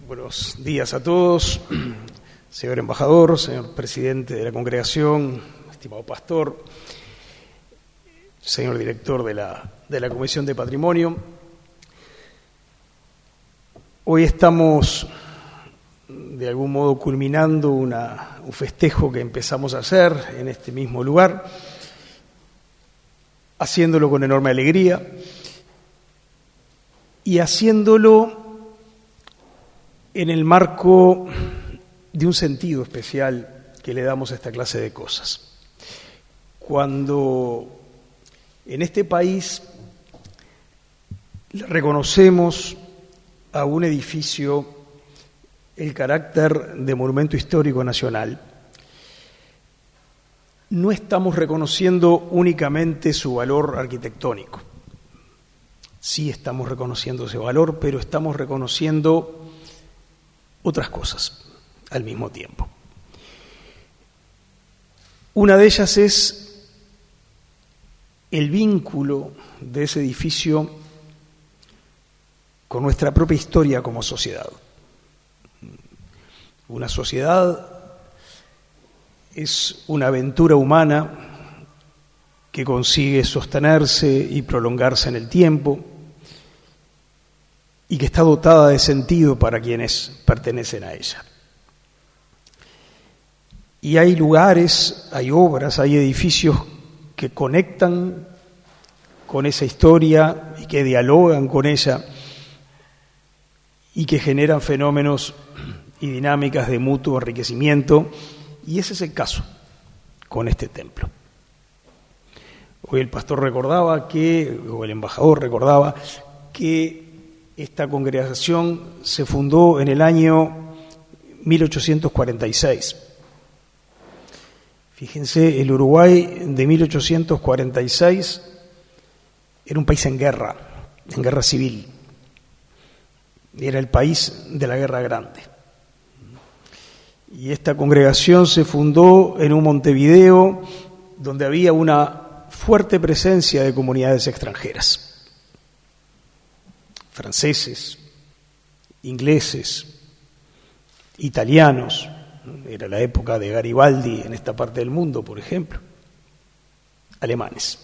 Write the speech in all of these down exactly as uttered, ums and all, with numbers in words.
Buenos días a todos, señor embajador, señor presidente de la congregación, estimado pastor, señor director de la, de la Comisión de Patrimonio. Hoy estamos, de algún modo, culminando una, un festejo que empezamos a hacer en este mismo lugar, haciéndolo con enorme alegría y haciéndolo en el marco de un sentido especial que le damos a esta clase de cosas. Cuando en este país reconocemos a un edificio el carácter de monumento histórico nacional, no estamos reconociendo únicamente su valor arquitectónico. Sí estamos reconociendo ese valor, pero estamos reconociendo otras cosas al mismo tiempo. Una de ellas es el vínculo de ese edificio con nuestra propia historia como sociedad. Una sociedad es una aventura humana que consigue sostenerse y prolongarse en el tiempo y que está dotada de sentido para quienes pertenecen a ella. Y hay lugares, hay obras, hay edificios que conectan con esa historia y que dialogan con ella y que generan fenómenos y dinámicas de mutuo enriquecimiento, y ese es el caso con este templo. Hoy el pastor recordaba que, o el embajador recordaba, que esta congregación se fundó en el año mil ochocientos cuarenta y seis. Fíjense, el Uruguay de mil ochocientos cuarenta y seis era un país en guerra, en guerra civil. Era el país de la Guerra Grande. Y esta congregación se fundó en un Montevideo donde había una fuerte presencia de comunidades extranjeras. Franceses, ingleses, italianos, era la época de Garibaldi en esta parte del mundo, por ejemplo, alemanes.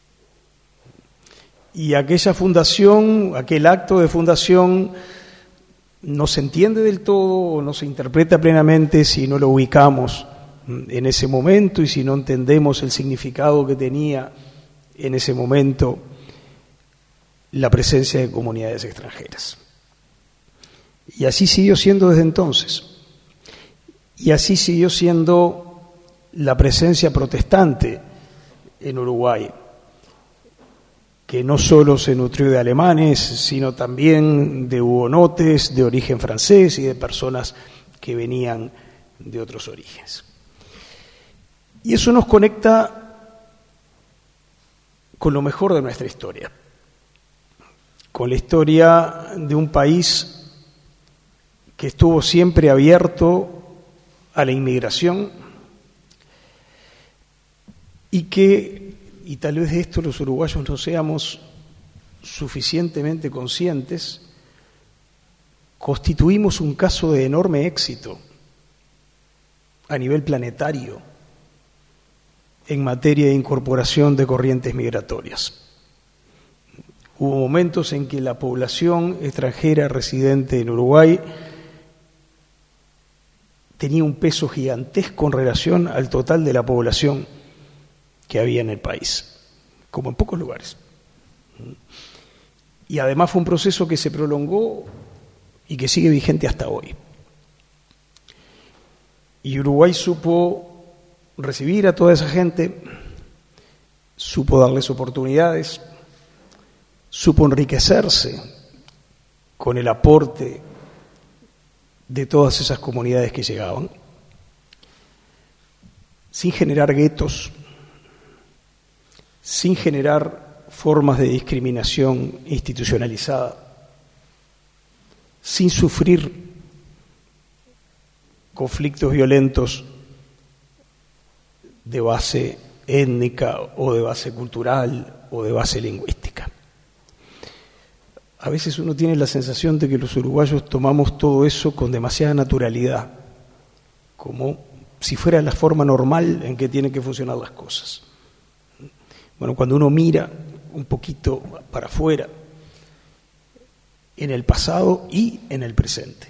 Y aquella fundación, aquel acto de fundación, no se entiende del todo o no se interpreta plenamente si no lo ubicamos en ese momento y si no entendemos el significado que tenía en ese momento la presencia de comunidades extranjeras. Y así siguió siendo desde entonces. Y así siguió siendo la presencia protestante en Uruguay, que no solo se nutrió de alemanes, sino también de hugonotes de origen francés y de personas que venían de otros orígenes. Y eso nos conecta con lo mejor de nuestra historia, con la historia de un país que estuvo siempre abierto a la inmigración y que, y tal vez de esto los uruguayos no seamos suficientemente conscientes, constituimos un caso de enorme éxito a nivel planetario en materia de incorporación de corrientes migratorias. Hubo momentos en que la población extranjera residente en Uruguay tenía un peso gigantesco en relación al total de la población que había en el país, como en pocos lugares. Y además fue un proceso que se prolongó y que sigue vigente hasta hoy. Y Uruguay supo recibir a toda esa gente, supo darles oportunidades, supo enriquecerse con el aporte de todas esas comunidades que llegaban, sin generar guetos, sin generar formas de discriminación institucionalizada, sin sufrir conflictos violentos de base étnica o de base cultural o de base lingüística. a veces uno tiene la sensación de que los uruguayos tomamos todo eso con demasiada naturalidad, como si fuera la forma normal en que tienen que funcionar las cosas. Bueno, cuando uno mira un poquito para afuera, en el pasado y en el presente,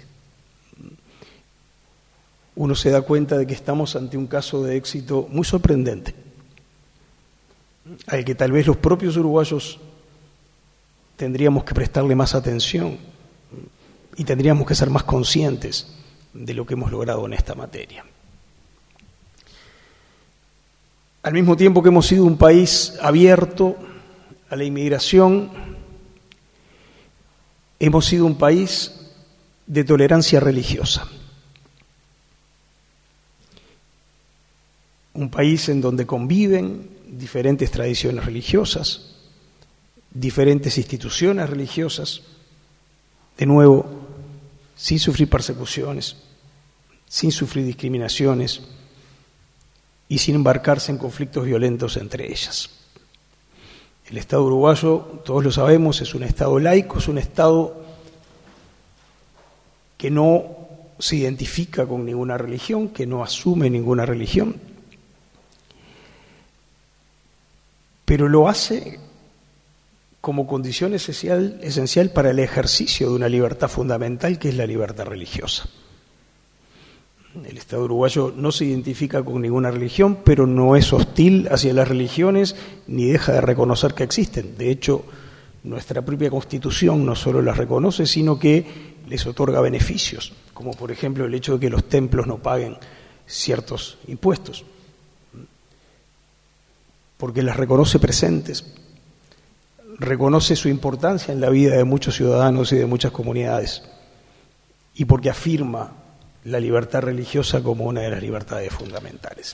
uno se da cuenta de que estamos ante un caso de éxito muy sorprendente, al que tal vez los propios uruguayos tendríamos que prestarle más atención y tendríamos que ser más conscientes de lo que hemos logrado en esta materia. Al mismo tiempo que hemos sido un país abierto a la inmigración, hemos sido un país de tolerancia religiosa. Un país en donde conviven diferentes tradiciones religiosas, diferentes instituciones religiosas, de nuevo, sin sufrir persecuciones, sin sufrir discriminaciones y sin embarcarse en conflictos violentos entre ellas. El Estado uruguayo, todos lo sabemos, es un Estado laico, es un Estado que no se identifica con ninguna religión, que no asume ninguna religión, pero lo hace como condición esencial, esencial para el ejercicio de una libertad fundamental que es la libertad religiosa. El Estado uruguayo no se identifica con ninguna religión, pero no es hostil hacia las religiones ni deja de reconocer que existen. De hecho, nuestra propia Constitución no solo las reconoce, sino que les otorga beneficios, como por ejemplo el hecho de que los templos no paguen ciertos impuestos, porque las reconoce presentes, reconoce su importancia en la vida de muchos ciudadanos y de muchas comunidades, y porque afirma la libertad religiosa como una de las libertades fundamentales.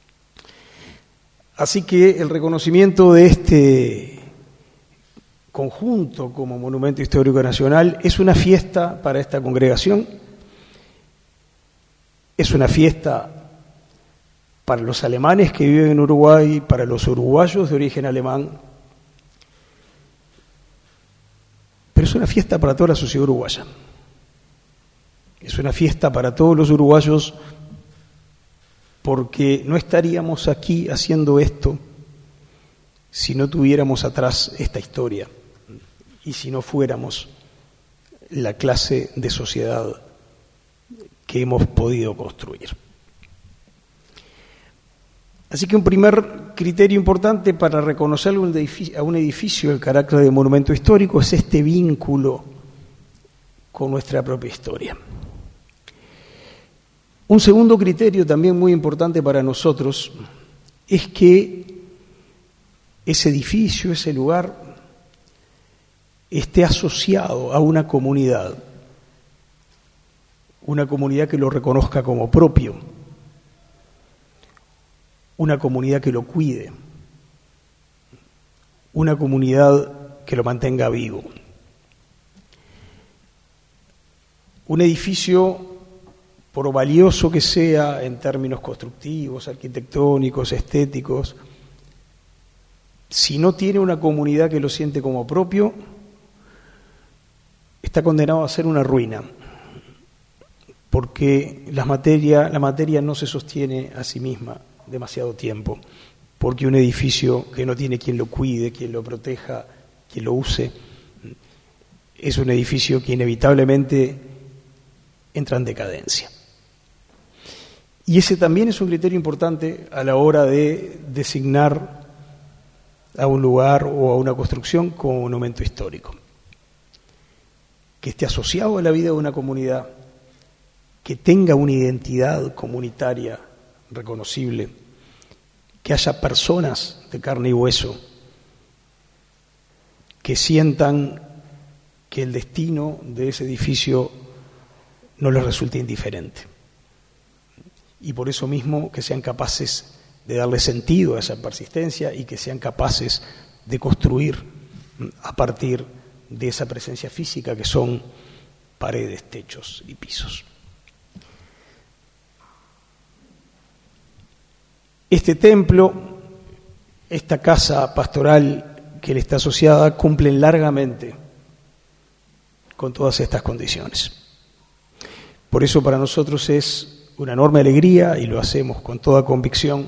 Así que el reconocimiento de este conjunto como Monumento Histórico Nacional es una fiesta para esta congregación, es una fiesta para los alemanes que viven en Uruguay, para los uruguayos de origen alemán, pero es una fiesta para toda la sociedad uruguaya. Es una fiesta para todos los uruguayos porque no estaríamos aquí haciendo esto si no tuviéramos atrás esta historia y si no fuéramos la clase de sociedad que hemos podido construir. Así que un primer criterio importante para reconocer a un edificio, a un edificio el carácter de monumento histórico es este vínculo con nuestra propia historia. Un segundo criterio también muy importante para nosotros es que ese edificio, ese lugar, esté asociado a una comunidad, una comunidad que lo reconozca como propio, una comunidad que lo cuide, una comunidad que lo mantenga vivo. Un edificio, por valioso que sea en términos constructivos, arquitectónicos, estéticos, si no tiene una comunidad que lo siente como propio, está condenado a ser una ruina, porque la materia, la materia no se sostiene a sí misma demasiado tiempo, porque un edificio que no tiene quien lo cuide, quien lo proteja, quien lo use, es un edificio que inevitablemente entra en decadencia. Y ese también es un criterio importante a la hora de designar a un lugar o a una construcción como monumento histórico. Que esté asociado a la vida de una comunidad, que tenga una identidad comunitaria reconocible, que haya personas de carne y hueso que sientan que el destino de ese edificio no les resulte indiferente. Y por eso mismo que sean capaces de darle sentido a esa persistencia y que sean capaces de construir a partir de esa presencia física que son paredes, techos y pisos. Este templo, esta casa pastoral que le está asociada, cumplen largamente con todas estas condiciones. Por eso para nosotros es una enorme alegría, y lo hacemos con toda convicción,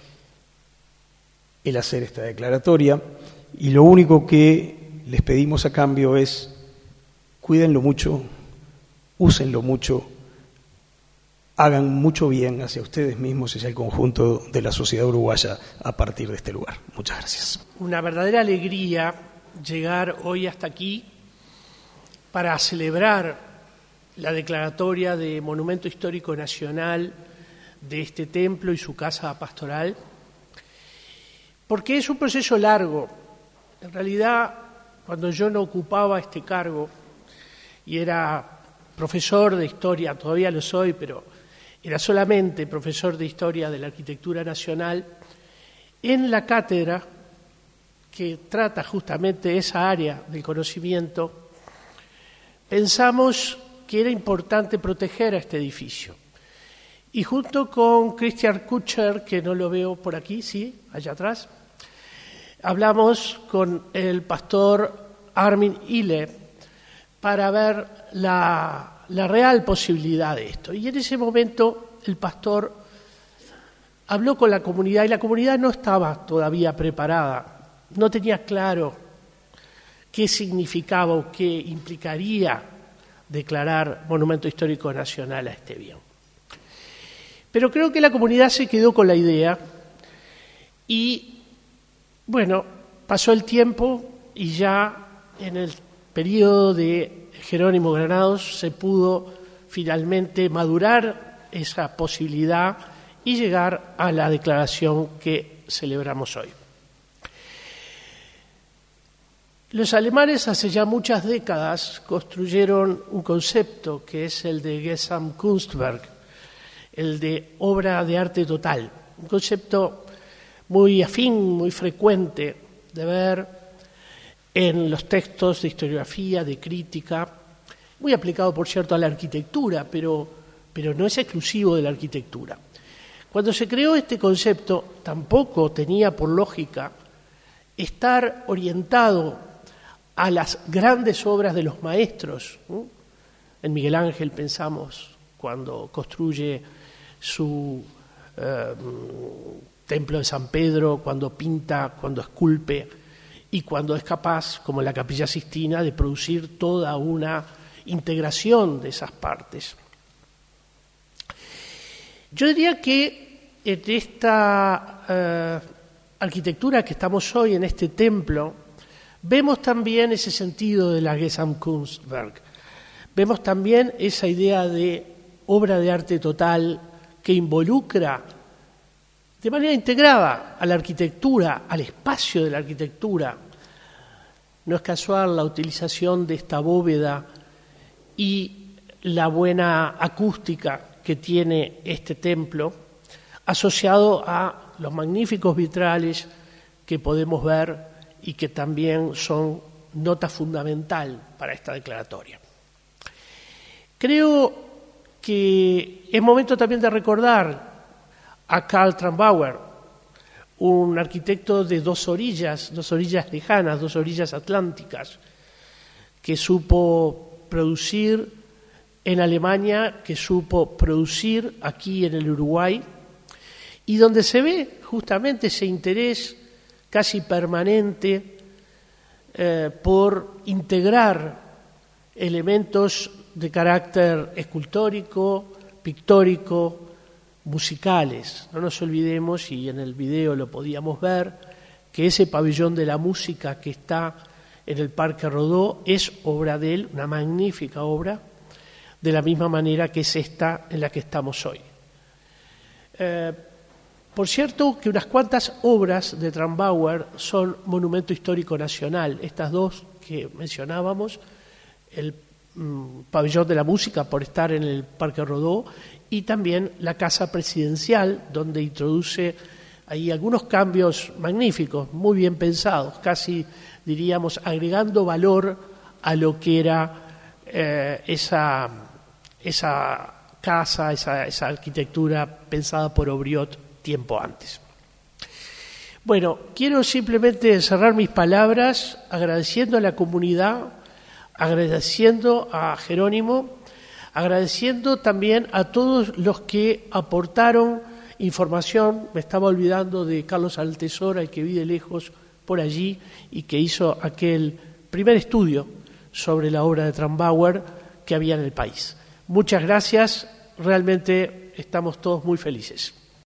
el hacer esta declaratoria, y lo único que les pedimos a cambio es cuídenlo mucho, úsenlo mucho, hagan mucho bien hacia ustedes mismos y hacia el conjunto de la sociedad uruguaya a partir de este lugar. Muchas gracias. Una verdadera alegría llegar hoy hasta aquí para celebrar la declaratoria de Monumento Histórico Nacional de este templo y su casa pastoral, porque es un proceso largo. En realidad, cuando yo no ocupaba este cargo y era profesor de historia, todavía lo soy, pero era solamente profesor de historia de la arquitectura nacional, en la cátedra que trata justamente esa área del conocimiento, pensamos que era importante proteger a este edificio. Y junto con Christian Kutcher, que no lo veo por aquí, sí, allá atrás, hablamos con el pastor Armin Ile para ver la, la real posibilidad de esto. Y en ese momento el pastor habló con la comunidad y la comunidad no estaba todavía preparada, no tenía claro qué significaba o qué implicaría declarar Monumento Histórico Nacional a este bien. Pero creo que la comunidad se quedó con la idea y, bueno, pasó el tiempo y ya en el periodo de Jerónimo Granados se pudo finalmente madurar esa posibilidad y llegar a la declaración que celebramos hoy. Los alemanes hace ya muchas décadas construyeron un concepto que es el de Gesamtkunstwerk, el de obra de arte total, un concepto muy afín, muy frecuente de ver en los textos de historiografía, de crítica, muy aplicado, por cierto, a la arquitectura, pero, pero no es exclusivo de la arquitectura. Cuando se creó este concepto, tampoco tenía por lógica estar orientado a las grandes obras de los maestros. En Miguel Ángel pensamos cuando construye su eh, templo de San Pedro, cuando pinta, cuando esculpe y cuando es capaz, como en la Capilla Sixtina, de producir toda una integración de esas partes. Yo diría que en esta eh, arquitectura que estamos hoy, en este templo, vemos también ese sentido de la Gesamtkunstwerk. Vemos también esa idea de obra de arte total que involucra de manera integrada a la arquitectura, al espacio de la arquitectura. No es casual la utilización de esta bóveda y la buena acústica que tiene este templo, asociado a los magníficos vitrales que podemos ver y que también son nota fundamental para esta declaratoria. Creo que es momento también de recordar a Karl Trambauer, un arquitecto de dos orillas, dos orillas lejanas, dos orillas atlánticas, que supo producir en Alemania, que supo producir aquí en el Uruguay, y donde se ve justamente ese interés casi permanente eh, por integrar elementos de carácter escultórico, pictórico, musicales. No nos olvidemos, y en el video lo podíamos ver, que ese pabellón de la música que está en el Parque Rodó es obra de él, una magnífica obra, de la misma manera que es esta en la que estamos hoy. Eh, Por cierto, que unas cuantas obras de Trambauer son Monumento Histórico Nacional. Estas dos que mencionábamos, el mm, Pabellón de la Música por estar en el Parque Rodó y también la Casa Presidencial, donde introduce ahí algunos cambios magníficos, muy bien pensados, casi diríamos agregando valor a lo que era eh, esa, esa casa, esa, esa arquitectura pensada por Obriot tiempo antes. Bueno, quiero simplemente cerrar mis palabras agradeciendo a la comunidad, agradeciendo a Jerónimo, agradeciendo también a todos los que aportaron información. Me estaba olvidando de Carlos Altesora, el que vive lejos por allí y que hizo aquel primer estudio sobre la obra de Trambauer que había en el país. Muchas gracias, realmente estamos todos muy felices.